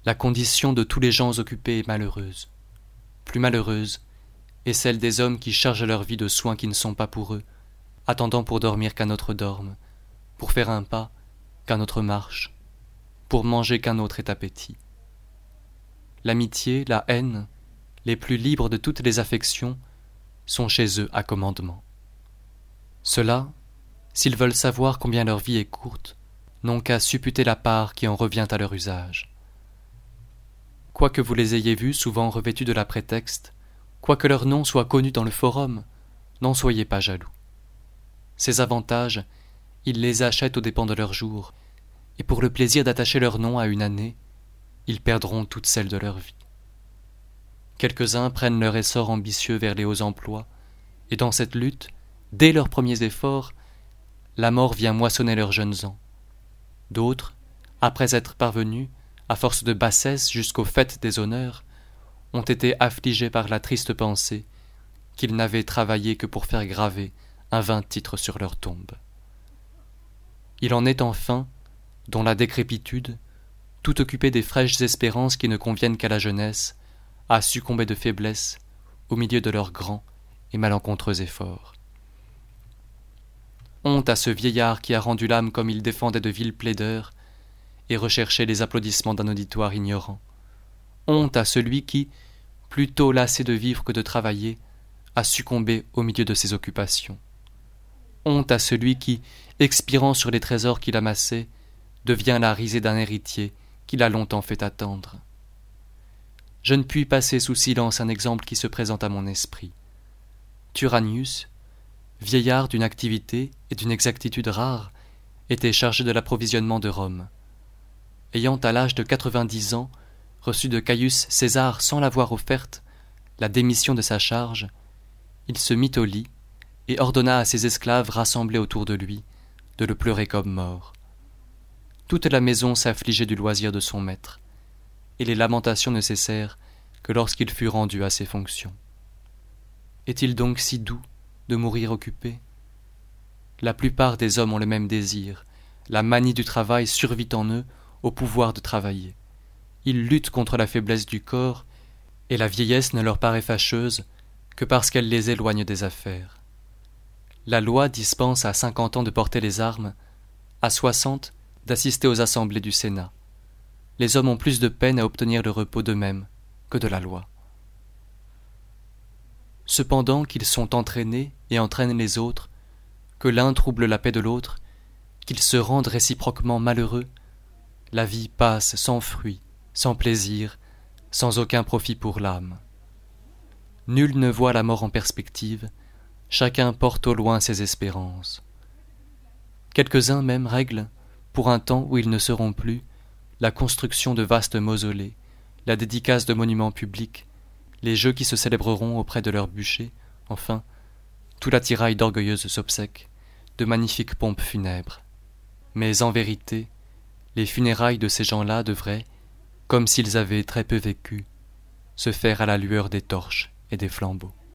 La condition de tous les gens occupés est malheureuse. Plus malheureuse est celle des hommes qui chargent leur vie de soins qui ne sont pas pour eux, attendant pour dormir qu'un autre dorme, pour faire un pas qu'un autre marche, pour manger qu'un autre ait appétit. L'amitié, la haine, les plus libres de toutes les affections, sont chez eux à commandement. Ceux-là, s'ils veulent savoir combien leur vie est courte, n'ont qu'à supputer la part qui en revient à leur usage. Quoique vous les ayez vus souvent revêtus de la prétexte, quoique leur nom soit connu dans le forum, n'en soyez pas jaloux. Ces avantages, ils les achètent aux dépens de leur jour, et pour le plaisir d'attacher leur nom à une année, ils perdront toute celle de leur vie. Quelques-uns prennent leur essor ambitieux vers les hauts emplois, et dans cette lutte, dès leurs premiers efforts, la mort vient moissonner leurs jeunes ans. D'autres, après être parvenus, à force de bassesse jusqu'au fait des honneurs, ont été affligés par la triste pensée qu'ils n'avaient travaillé que pour faire graver un vain titre sur leur tombe. Il en est enfin, dont la décrépitude, tout occupée des fraîches espérances qui ne conviennent qu'à la jeunesse, a succombé de faiblesse au milieu de leurs grands et malencontreux efforts. Honte à ce vieillard qui a rendu l'âme comme il défendait de vils plaideurs et recherchait les applaudissements d'un auditoire ignorant. Honte à celui qui, plutôt lassé de vivre que de travailler, a succombé au milieu de ses occupations. Honte à celui qui, expirant sur les trésors qu'il amassait, devient la risée d'un héritier qui l'a longtemps fait attendre. Je ne puis passer sous silence un exemple qui se présente à mon esprit. Turanius, vieillard d'une activité et d'une exactitude rares, était chargé de l'approvisionnement de Rome. Ayant à l'âge de 90 ans reçu de Caius César sans l'avoir offerte la démission de sa charge, il se mit au lit et ordonna à ses esclaves rassemblés autour de lui de le pleurer comme mort. Toute la maison s'affligeait du loisir de son maître, et les lamentations ne cessèrent que lorsqu'il fut rendu à ses fonctions. Est-il donc si doux de mourir occupé ? La plupart des hommes ont le même désir. La manie du travail survit en eux au pouvoir de travailler. Ils luttent contre la faiblesse du corps, et la vieillesse ne leur paraît fâcheuse que parce qu'elle les éloigne des affaires. La loi dispense à 50 ans de porter les armes, à 60 d'assister aux assemblées du Sénat. Les hommes ont plus de peine à obtenir le repos d'eux-mêmes que de la loi. Cependant qu'ils sont entraînés et entraînent les autres, que l'un trouble la paix de l'autre, qu'ils se rendent réciproquement malheureux, la vie passe sans fruit, sans plaisir, sans aucun profit pour l'âme. Nul ne voit la mort en perspective, chacun porte au loin ses espérances. Quelques-uns même règlent, pour un temps où ils ne seront plus, la construction de vastes mausolées, la dédicace de monuments publics, les jeux qui se célébreront auprès de leurs bûchers, enfin, tout l'attirail d'orgueilleuses obsèques, de magnifiques pompes funèbres. Mais en vérité, les funérailles de ces gens-là devraient, comme s'ils avaient très peu vécu, se faire à la lueur des torches et des flambeaux.